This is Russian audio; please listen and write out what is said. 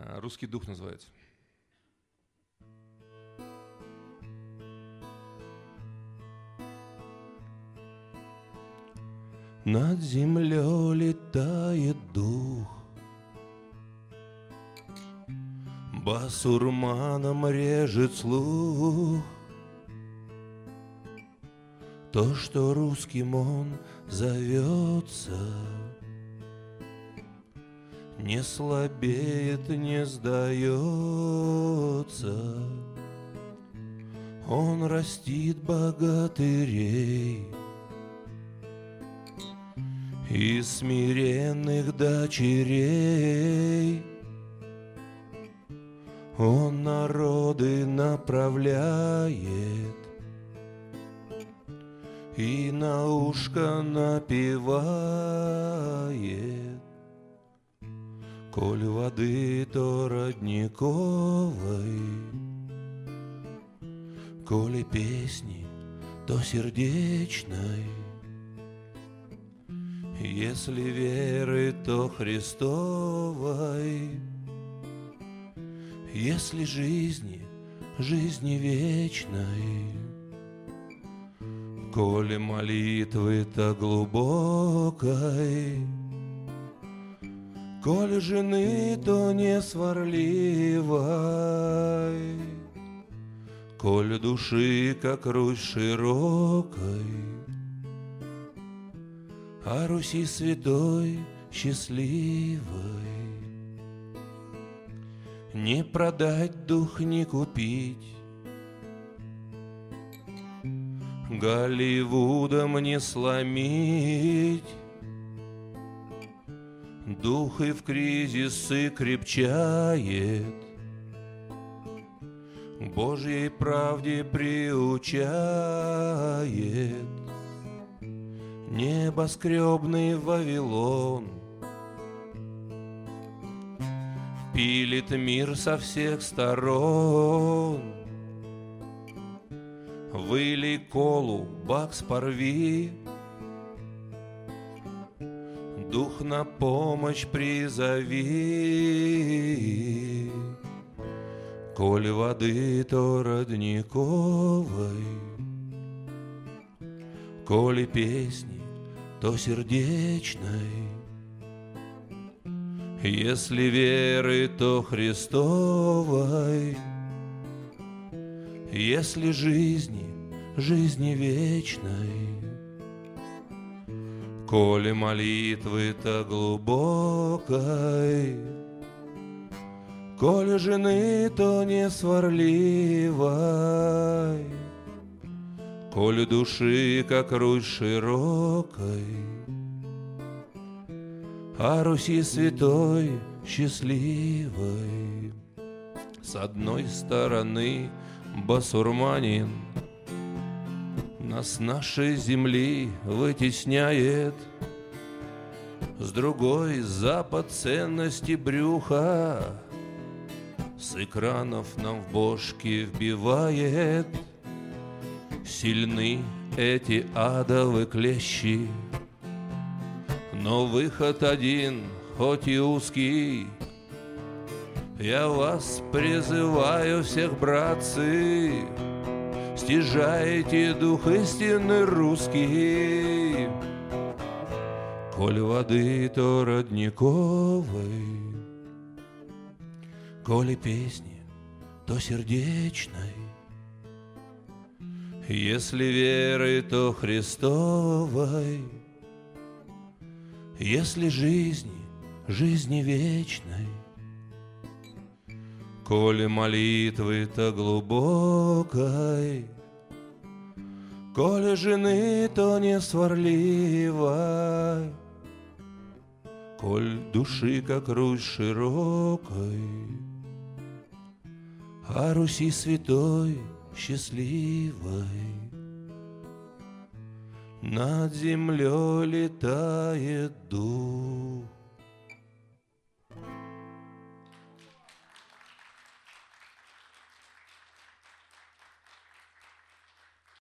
«Русский дух» называется. Над землей летает дух, басурманом режет слух. То, что русским он зовется, не слабеет, не сдается. Он растит богатырей и смиренных дочерей. Он народы направляет и на ушко напевает. Коль воды, то родниковой, коли песни, то сердечной. Если веры, то Христовой. Если жизни, жизни вечной. Коли молитвы-то глубокой, коли жены, то не сварливой, коли души, как Русь широкой, а Руси святой счастливой. Не продать дух, не купить, Голливудом не сломить. Дух и в кризисы крепчает, к Божьей правде приучает. Небоскребный Вавилон пилит мир со всех сторон. Вылей колу, бакс порви, дух на помощь призови. Коль воды, то родниковой, коли песни, то сердечной. Если веры, то Христовой. Если жизни, жизни вечной. Коли молитвы-то глубокой, коли жены, то не сварливой, коли души, как Русь широкой, а Руси святой счастливой. С одной стороны басурманин нас с нашей земли вытесняет, с другой Запад ценности брюха с экранов нам в бошки вбивает. Сильны эти адовы клещи, но выход один, хоть и узкий. Я вас призываю всех, братцы, стяжайте дух истинный русский. Коль воды, то родниковой, коли песни, то сердечной. Если веры, то Христовой. Если жизни, жизни вечной. Коли молитвы-то глубокой, коли жены, то не сварливой, коль души, как Русь широкой, а Руси святой счастливой. Над землей летает дух.